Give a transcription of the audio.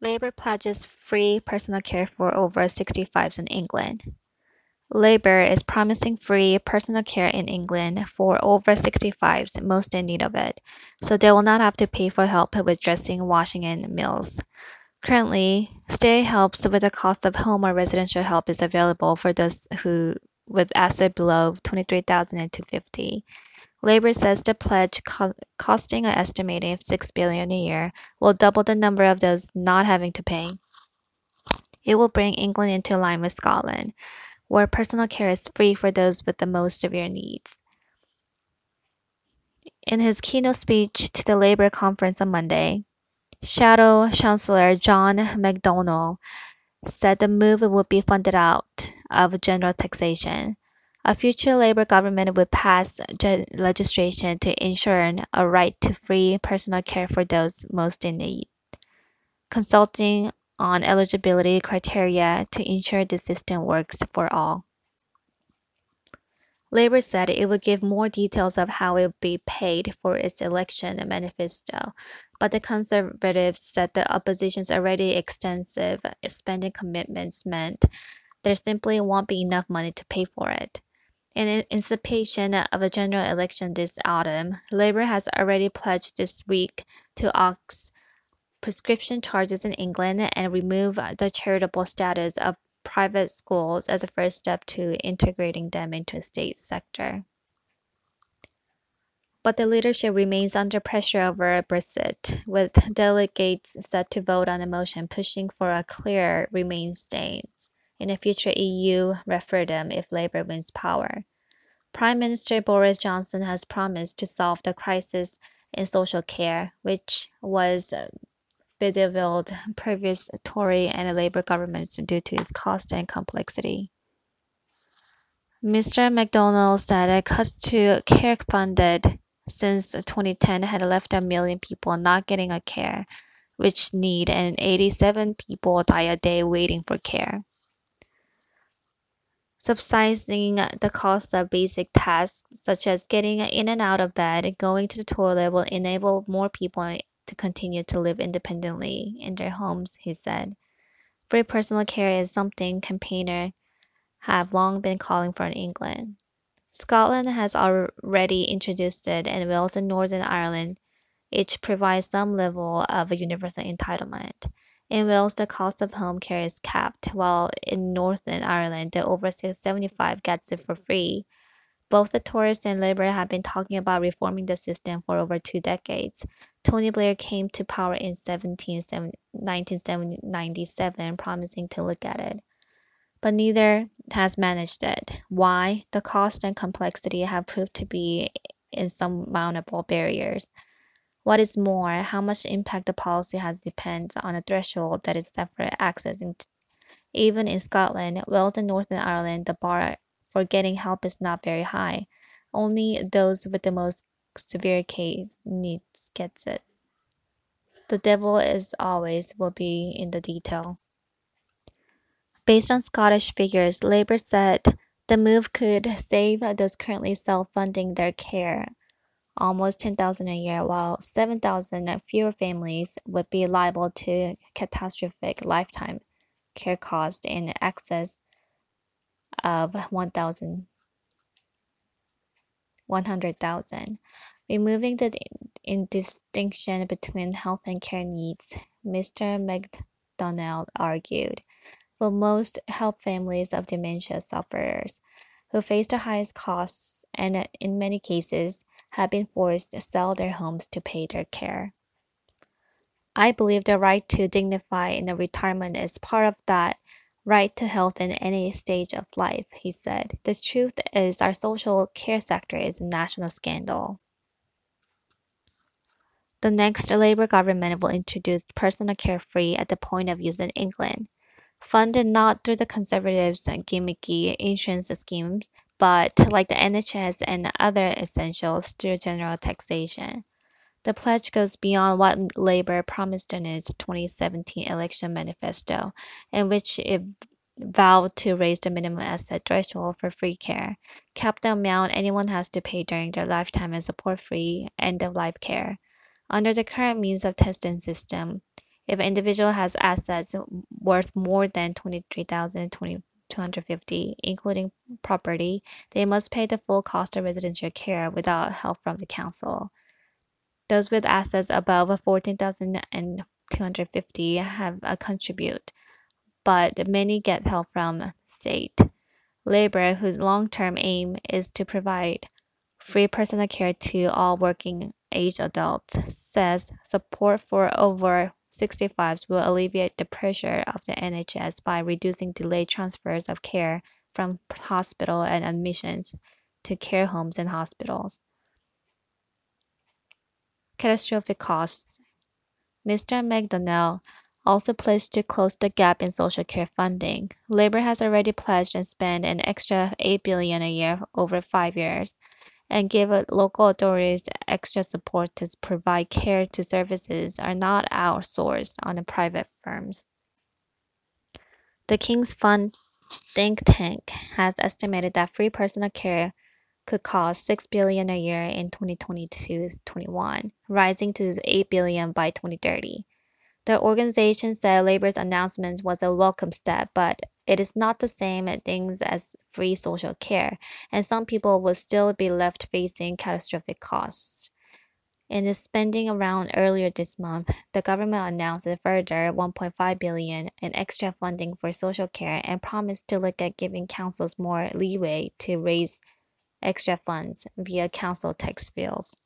Labour pledges free personal care for over 65s in England. Labour is promising free personal care in England for over 65s, most in need of it, so they will not have to pay for help with dressing, washing, and meals. Currently, state helps with the cost of home or residential help is available for those who with asset below 23,250. Labour says the pledge, costing an estimated 6 billion a year, will double the number of those not having to pay. It will bring England into line with Scotland, where personal care is free for those with the most severe needs. In his keynote speech to the Labour conference on Monday, Shadow Chancellor John McDonnell said the move would be funded out of general taxation. A future Labour government would pass legislation to ensure a right to free personal care for those most in need, consulting on eligibility criteria to ensure the system works for all. Labour said it would give more details of how it would be paid for its election manifesto, but the Conservatives said the opposition's already extensive spending commitments meant there simply won't be enough money to pay for it. In anticipation of a general election this autumn, Labour has already pledged this week to axe prescription charges in England and remove the charitable status of private schools as a first step to integrating them into the state sector. But the leadership remains under pressure over Brexit, with delegates set to vote on a motion pushing for a clear Remain stance in a future EU referendum if Labour wins power. Prime Minister Boris Johnson has promised to solve the crisis in social care, which was bedeviled previous Tory and Labour governments due to its cost and complexity. Mr. McDonnell said cuts to care funded since 2010 had left 1 million people not getting a care, which need and 87 people die a day waiting for care. Subsidizing the cost of basic tasks such as getting in and out of bed, going to the toilet will enable more people to continue to live independently in their homes, he said. Free personal care is something campaigners have long been calling for in England. Scotland has already introduced it, and Wales and Northern Ireland each provide some level of universal entitlement. In Wales, the cost of home care is capped, while in Northern Ireland, the over 75 gets it for free. Both the Tories and Labour have been talking about reforming the system for over 2 decades. Tony Blair came to power in 1997, promising to look at it. But neither has managed it. Why? The cost and complexity have proved to be insurmountable barriers. What is more, how much impact the policy has depends on a threshold that is set for accessing. Even in Scotland, Wales, and Northern Ireland, the bar for getting help is not very high. Only those with the most severe case needs gets it. The devil is always will be in the detail. Based on Scottish figures, Labour said the move could save those currently self-funding their care almost 10,000 a year, while 7,000 fewer families would be liable to catastrophic lifetime care costs in excess of 100,000. Removing the distinction between health and care needs, Mr. McDonnell argued, will most help families of dementia sufferers who face the highest costs and in many cases have been forced to sell their homes to pay their care. I believe the right to dignify in a retirement is part of that right to health in any stage of life, he said. The truth is our social care sector is a national scandal. The next Labour government will introduce personal care free at the point of use in England, funded not through the Conservatives' gimmicky insurance schemes, but like the NHS and other essentials through general taxation. The pledge goes beyond what Labour promised in its 2017 election manifesto, in which it vowed to raise the minimum asset threshold for free care, cap the amount anyone has to pay during their lifetime, and support free end-of-life care. Under the current means of testing system, If an individual has assets worth more than 23,250, including property, they must pay the full cost of residential care without help from the council. Those with assets above 14,250 have a contribute, but many get help from state. Labor, whose long-term aim is to provide free personal care to all working age adults, says support for over 65s will alleviate the pressure of the NHS by reducing delayed transfers of care from hospital and admissions to care homes and hospitals. Catastrophic costs. Mr. McDonnell also pledged to close the gap in social care funding. Labor has already pledged and spent an extra $8 billion a year over 5 years and give local authorities extra support to provide care to services are not outsourced on the private firms. The King's Fund think tank has estimated that free personal care could cost $6 billion a year in 2022-21, rising to $8 billion by 2030. The organization said Labor's announcement was a welcome step, but it is not the same thing as free social care, and some people will still be left facing catastrophic costs. In its spending round earlier this month, the government announced a further $1.5 billion in extra funding for social care and promised to look at giving councils more leeway to raise extra funds via council tax bills.